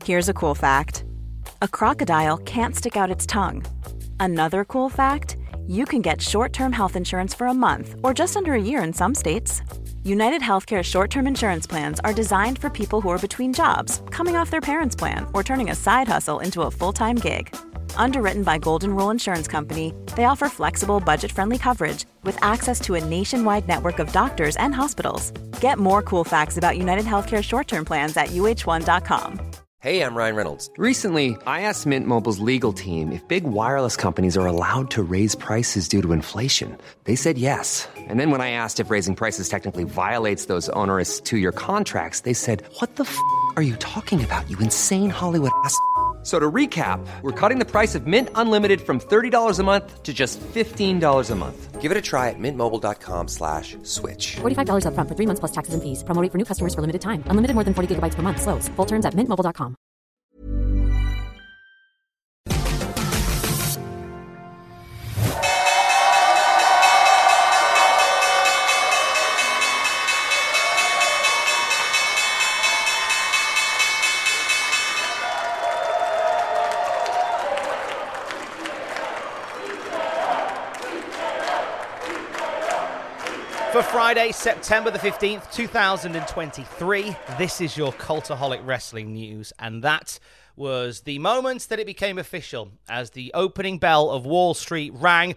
Here's a cool fact. A crocodile can't stick out its tongue. Another cool fact, you can get short-term health insurance for a month or just under a year in some states. United Healthcare short-term insurance plans are designed for people who are between jobs, coming off their parents' plan, or turning a side hustle into a full-time gig. Underwritten by Golden Rule Insurance Company, they offer flexible, budget-friendly coverage with access to a nationwide network of doctors and hospitals. Get more cool facts about United Healthcare short-term plans at uh1.com. Hey, I'm Ryan Reynolds. Recently, I asked Mint Mobile's legal team if big wireless companies are allowed to raise prices due to inflation. They said yes. And then when I asked if raising prices technically violates those onerous two-year contracts, they said, "What the f*** are you talking about, you insane Hollywood ass?" So to recap, we're cutting the price of Mint Unlimited from $30 a month to just $15 a month. Give it a try at mintmobile.com/switch. $45 up front for 3 months plus taxes and fees. Promo rate for new customers for limited time. Unlimited more than 40 gigabytes per month. Slows full terms at mintmobile.com. For Friday, September the 15th, 2023, this is your Cultaholic Wrestling News, and that was the moment that it became official as the opening bell of Wall Street rang.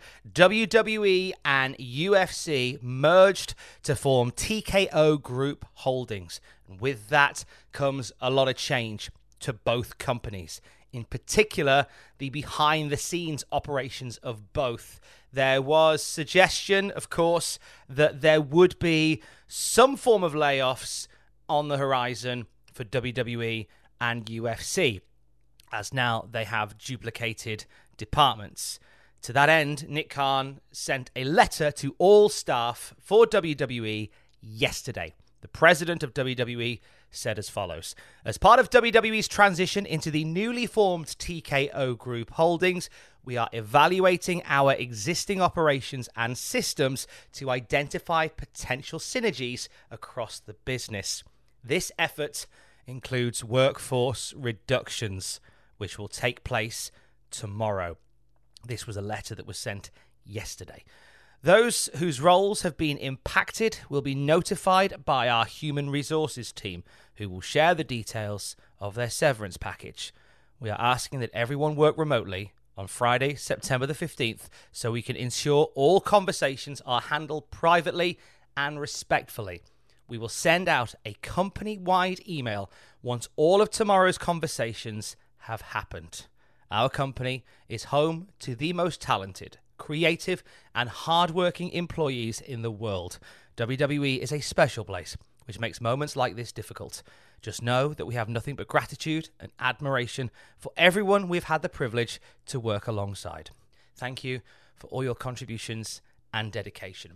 WWE and UFC merged to form TKO Group Holdings. And with that comes a lot of change to both companies. In particular, the behind-the-scenes operations of both. There was suggestion, of course, that there would be some form of layoffs on the horizon for WWE and UFC, as now they have duplicated departments. To that end, Nick Khan sent a letter to all staff for WWE yesterday. The president of WWE said as follows: as part of WWE's transition into the newly formed TKO Group Holdings, we are evaluating our existing operations and systems to identify potential synergies across the business. This effort includes workforce reductions, which will take place tomorrow. This was a letter that was sent yesterday. Those whose roles have been impacted will be notified by our human resources team, who will share the details of their severance package. We are asking that everyone work remotely on Friday, September the 15th, so we can ensure all conversations are handled privately and respectfully. We will send out a company-wide email once all of tomorrow's conversations have happened. Our company is home to the most talented, creative, and hard-working employees in the world. WWE is a special place, which makes moments like this difficult. Just know that we have nothing but gratitude and admiration for everyone we've had the privilege to work alongside. Thank you for all your contributions and dedication.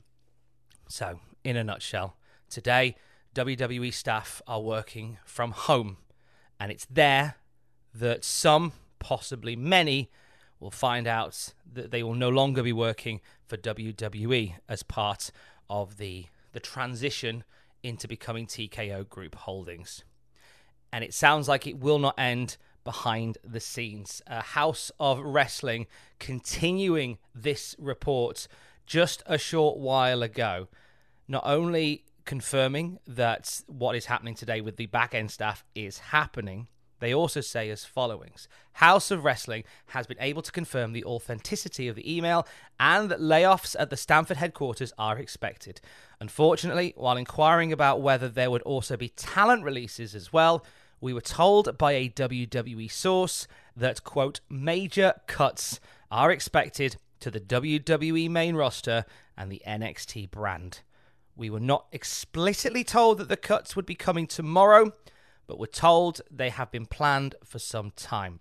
So, in a nutshell, today, WWE staff are working from home, and it's there that some, possibly many, will find out that they will no longer be working for WWE as part of the transition into becoming TKO Group Holdings. And it sounds like it will not end behind the scenes. House of Wrestling continuing this report just a short while ago, not only confirming that what is happening today with the back-end staff is happening, they also say as followings: House of Wrestling has been able to confirm the authenticity of the email and that layoffs at the Stamford headquarters are expected. Unfortunately, while inquiring about whether there would also be talent releases as well, we were told by a WWE source that, quote, major cuts are expected to the WWE main roster and the NXT brand. We were not explicitly told that the cuts would be coming tomorrow, but were told they have been planned for some time.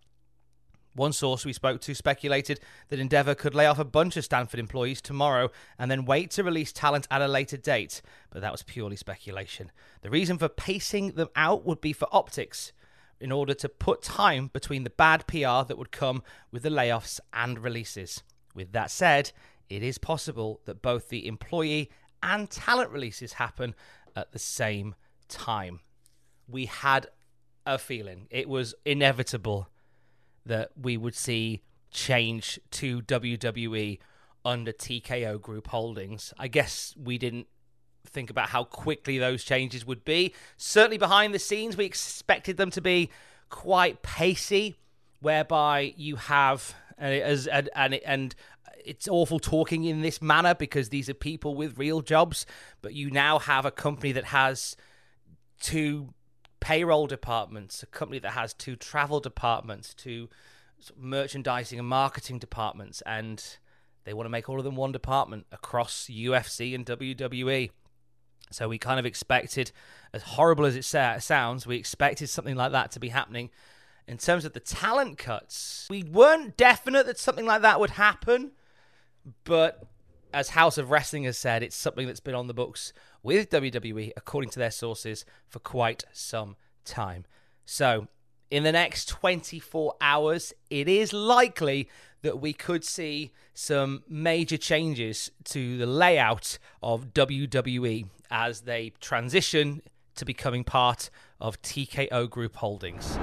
One source we spoke to speculated that Endeavour could lay off a bunch of Stamford employees tomorrow and then wait to release talent at a later date, but that was purely speculation. The reason for pacing them out would be for optics, in order to put time between the bad PR that would come with the layoffs and releases. With that said, it is possible that both the employee and talent releases happen at the same time. We had a feeling. It was inevitable that we would see change to WWE under TKO Group Holdings. I guess we didn't think about how quickly those changes would be. Certainly behind the scenes, we expected them to be quite pacey, whereby you have, and it's awful talking in this manner because these are people with real jobs, but you now have a company that has 2 payroll departments, a company that has 2 travel departments, 2 merchandising and marketing departments, and they want to make all of them one department across UFC and WWE. So we kind of expected, as horrible as it sounds, we expected something like that to be happening. In terms of the talent cuts, we weren't definite that something like that would happen, but as House of Wrestling has said, it's something that's been on the books with WWE, according to their sources, for quite some time. So in the next 24 hours, it is likely that we could see some major changes to the layout of WWE as they transition to becoming part of TKO Group Holdings.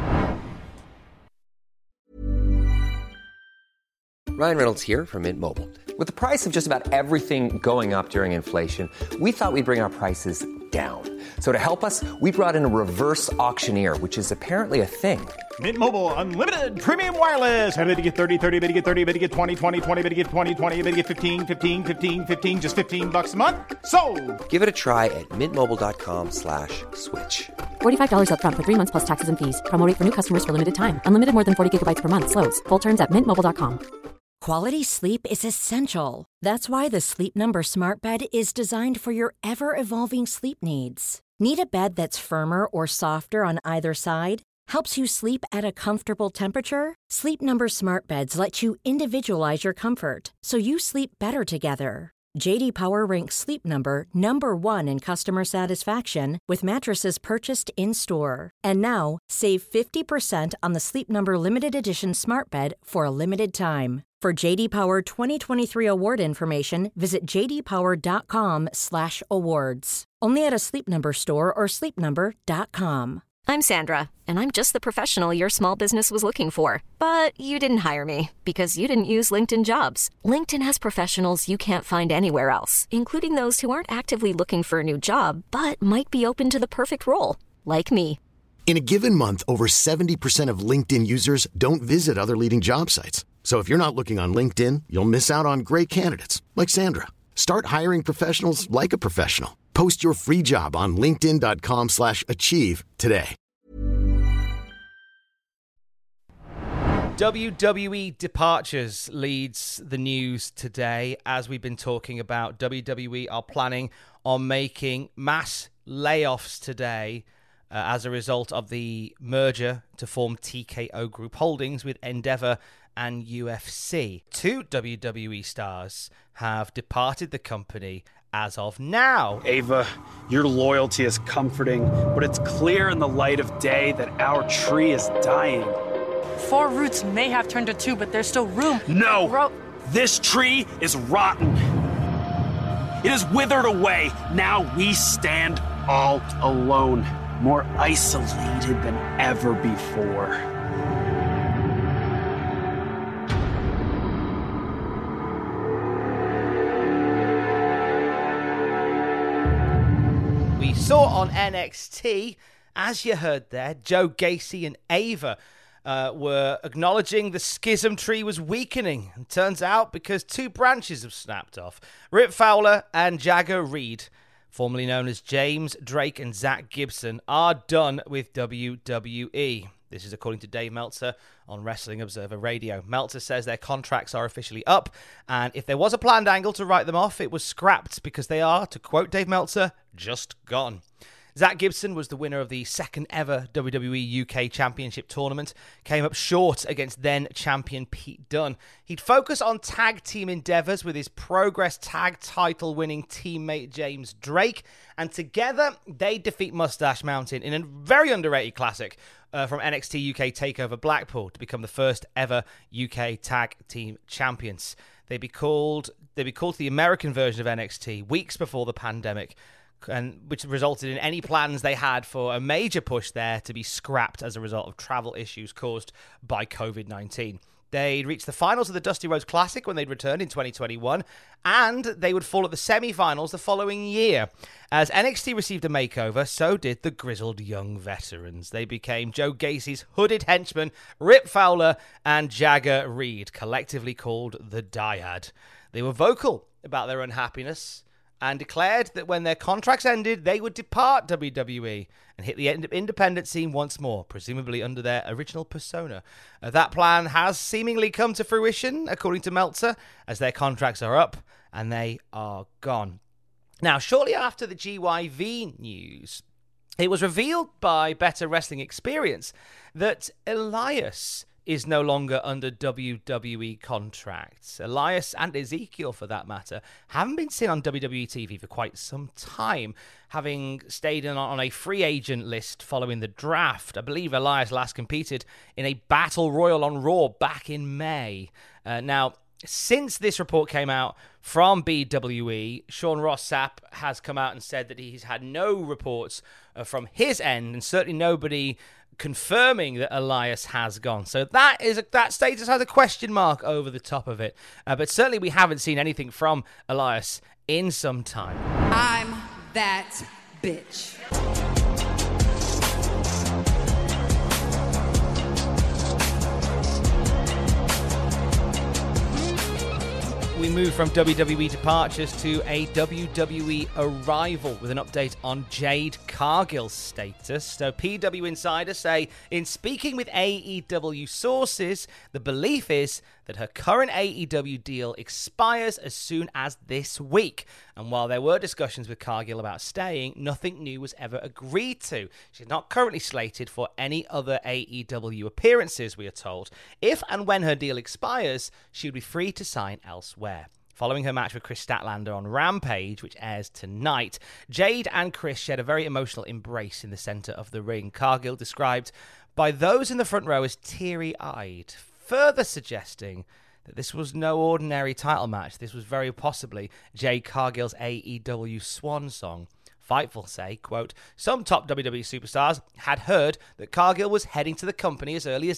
Ryan Reynolds here from Mint Mobile. With the price of just about everything going up during inflation, we thought we'd bring our prices down. So to help us, we brought in a reverse auctioneer, which is apparently a thing. Mint Mobile Unlimited Premium Wireless. How to get 30, 30, bit to get 30, bit to get 20, 20, 20, bit to get 20, 20, bit to get 15, 15, 15, 15, just $15 a month? Sold! Give it a try at mintmobile.com/switch. $45 up front for 3 months plus taxes and fees. Promo rate for new customers for limited time. Unlimited more than 40 gigabytes per month. Slows full terms at mintmobile.com. Quality sleep is essential. That's why the Sleep Number Smart Bed is designed for your ever-evolving sleep needs. Need a bed that's firmer or softer on either side? Helps you sleep at a comfortable temperature? Sleep Number Smart Beds let you individualize your comfort, so you sleep better together. J.D. Power ranks Sleep Number number 1 in customer satisfaction with mattresses purchased in-store. And now, save 50% on the Sleep Number Limited Edition Smart Bed for a limited time. For J.D. Power 2023 award information, visit jdpower.com/awards. Only at a Sleep Number store or sleepnumber.com. I'm Sandra, and I'm just the professional your small business was looking for. But you didn't hire me because you didn't use LinkedIn Jobs. LinkedIn has professionals you can't find anywhere else, including those who aren't actively looking for a new job, but might be open to the perfect role, like me. In a given month, over 70% of LinkedIn users don't visit other leading job sites. So if you're not looking on LinkedIn, you'll miss out on great candidates like Sandra. Start hiring professionals like a professional. Post your free job on linkedin.com/achieve today. WWE departures leads the news today. As we've been talking about, WWE are planning on making mass layoffs today as a result of the merger to form TKO Group Holdings with Endeavor and UFC. 2 WWE stars have departed the company as of now. Ava, your loyalty is comforting, but it's clear in the light of day that our tree is dying. 4 roots may have turned to 2, but there's still room. No! This tree is rotten. It is withered away. Now we stand all alone, more isolated than ever before. We saw on NXT, as you heard there, Joe Gacy and Ava were acknowledging the schism tree was weakening. And turns out because 2 branches have snapped off. Rip Fowler and Jagger Reed, formerly known as James Drake and Zach Gibson, are done with WWE. This is according to Dave Meltzer on Wrestling Observer Radio. Meltzer says their contracts are officially up, and if there was a planned angle to write them off, it was scrapped because they are, to quote Dave Meltzer, just gone. Zach Gibson was the winner of the second ever WWE UK Championship tournament, came up short against then champion Pete Dunne. He'd focus on tag team endeavors with his Progress tag title winning teammate James Drake, and together they defeat Mustache Mountain in a very underrated classic from NXT UK TakeOver Blackpool to become the first ever UK tag team champions. They'd be called the American version of NXT weeks before the pandemic, and which resulted in any plans they had for a major push there to be scrapped as a result of travel issues caused by COVID-19. They'd reached the finals of the Dusty Rhodes Classic when they'd returned in 2021, and they would fall at the semi-finals the following year. As NXT received a makeover, so did the grizzled young veterans. They became Joe Gacy's hooded henchmen, Rip Fowler and Jagger Reed, collectively called the Dyad. They were vocal about their unhappiness and declared that when their contracts ended, they would depart WWE and hit the independent scene once more, presumably under their original persona. That plan has seemingly come to fruition, according to Meltzer, as their contracts are up and they are gone. Now, shortly after the GYV news, it was revealed by Better Wrestling Experience that Elias is no longer under WWE contracts. Elias and Ezekiel, for that matter, haven't been seen on WWE TV for quite some time, having stayed on a free agent list following the draft. I believe Elias last competed in a Battle Royal on Raw back in May. Now, since this report came out from BWE, Sean Ross Sapp has come out and said that he's had no reports from his end, and certainly nobody confirming that Elias has gone. So that status has a question mark over the top of it. But certainly we haven't seen anything from Elias in some time. I'm that bitch. We move from WWE departures to a WWE arrival with an update on Jade Cargill's status. So PW insiders say, in speaking with AEW sources, the belief is that her current AEW deal expires as soon as this week. And while there were discussions with Cargill about staying, nothing new was ever agreed to. She's not currently slated for any other AEW appearances, we are told. If and when her deal expires, she would be free to sign elsewhere. Following her match with Chris Statlander on Rampage, which airs tonight, Jade and Chris shared a very emotional embrace in the center of the ring. Cargill described by those in the front row as teary-eyed, further suggesting that this was no ordinary title match. This was very possibly Jade Cargill's AEW swan song. Fightful say, quote, some top WWE superstars had heard that Cargill was heading to the company as early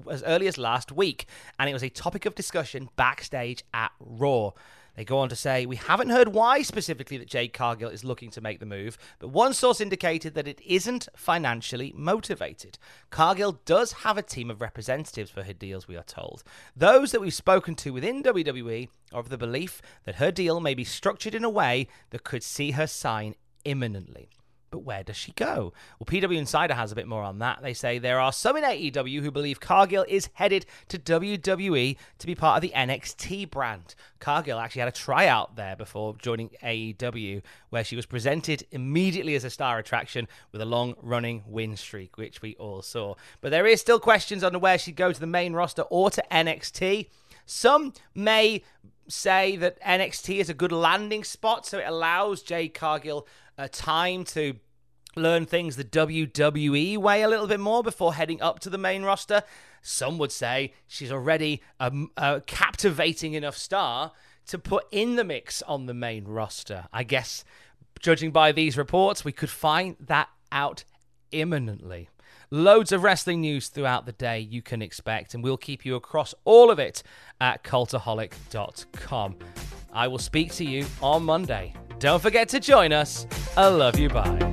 as last week, and it was a topic of discussion backstage at Raw. They go on to say, we haven't heard why specifically that Jade Cargill is looking to make the move, but one source indicated that it isn't financially motivated. Cargill does have a team of representatives for her deals, we are told. Those that we've spoken to within WWE are of the belief that her deal may be structured in a way that could see her sign imminently. But where does she go? Well, PW Insider has a bit more on that. They say there are some in AEW who believe Cargill is headed to WWE to be part of the NXT brand. Cargill actually had a tryout there before joining AEW, where she was presented immediately as a star attraction with a long-running win streak, which we all saw. But there is still questions on where she'd go, to the main roster or to NXT. Some may say that NXT is a good landing spot, so it allows Jade Cargill time to learn things the WWE way a little bit more before heading up to the main roster. Some would say she's already a captivating enough star to put in the mix on the main roster. I guess, judging by these reports, we could find that out imminently. Loads of wrestling news throughout the day you can expect, and we'll keep you across all of it at Cultaholic.com. I will speak to you on Monday. Don't forget to join us. I love you. Bye.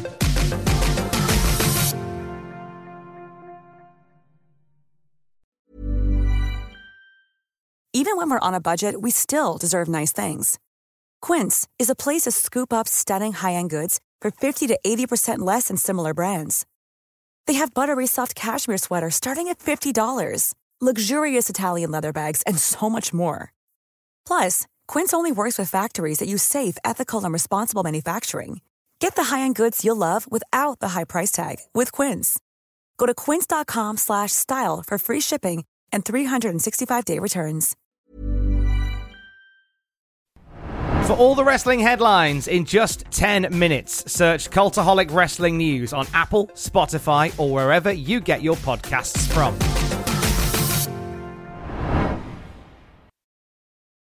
Even when we're on a budget, we still deserve nice things. Quince is a place to scoop up stunning high-end goods for 50 to 80% less than similar brands. They have buttery soft cashmere sweaters starting at $50, luxurious Italian leather bags, and so much more. Plus, Quince only works with factories that use safe, ethical, and responsible manufacturing. Get the high-end goods you'll love without the high price tag with Quince. Go to quince.com/style for free shipping and 365-day returns. For all the wrestling headlines in just 10 minutes, search Cultaholic Wrestling News on Apple, Spotify, or wherever you get your podcasts from.